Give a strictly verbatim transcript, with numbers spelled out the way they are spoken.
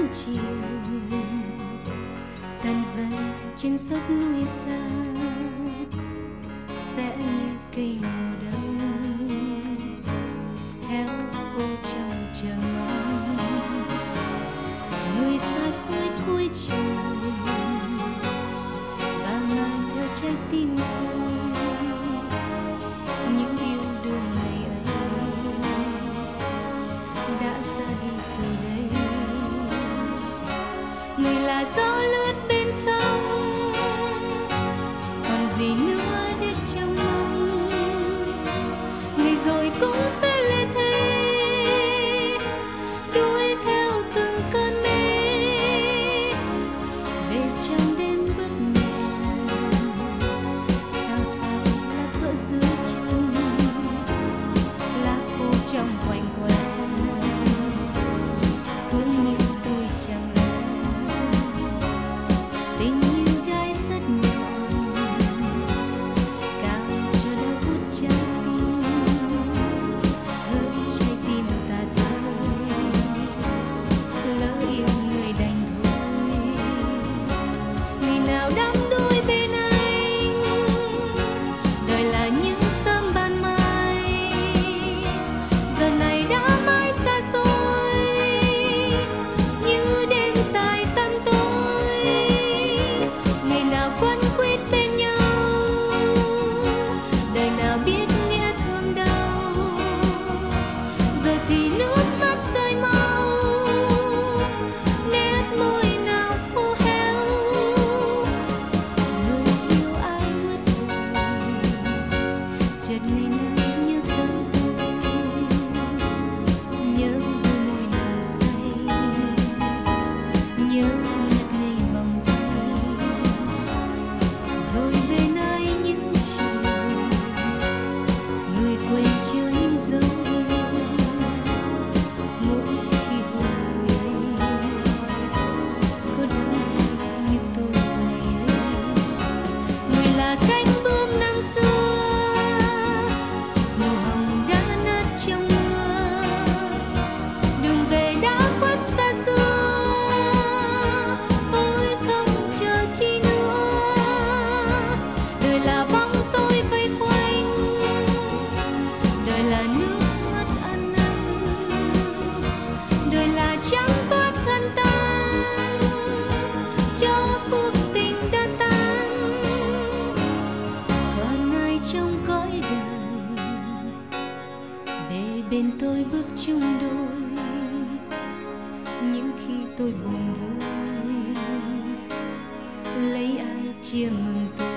chiều tan dần trên dốc núi xa, sẽ như cây mùa đông héo khô trong chờ mong. Người xa xôi cuối trời và mang theo trái tim tôi những yêu đương ngày ấy đã ra đi từ đây. Người là gió lướt bên sông, còn gì nữa để trông mong. Ngày rồi cũng sẽ lê thê đuổi theo từng cơn mê về trong đêm bất ngờ. Sao sao lá vỡ dưới chân, lá khô trong quanh quẩn, cũng như tôi chẳng lẽ tình như gai rất nhọn, cao cho đau bút trái tim, hỡi trái tim ta thôi, lỡ yêu người đành thôi. Ngày nào đắm đuối bên anh, đời là những sớm ban mai, giờ này đã mãi xa xôi như đêm dài tăm tối. Ngày nào quấn quýt bên nhau, đời nào biết nghĩa thương đau, giờ thì nước mắt rơi mau, nét môi nào khô héo. Người yêu ai mất rồi, chợt ngày nào nhớ tới tôi, nhớ đôi môi nồng say, nhớ nhặt ngày vòng tay, rồi bên ai những chiều người quên chưa những dấu yêu. Mỗi khi hôn môi ấy có đắm say như tôi ngày ấy. Người là cánh bướm năm xưa, màu hồng đã nát trong mưa, đường về đã khuất xa xưa, tôi không chờ chi nữa. Đời là bóng tôi vây quanh, đời là nước mắt ăn năn, đời là trắng toát khăn tang cho cuộc tình đã tan. Còn ai trong cõi đời để bên tôi bước chung đôi những khi tôi buồn vui, lấy ai chia mừng tôi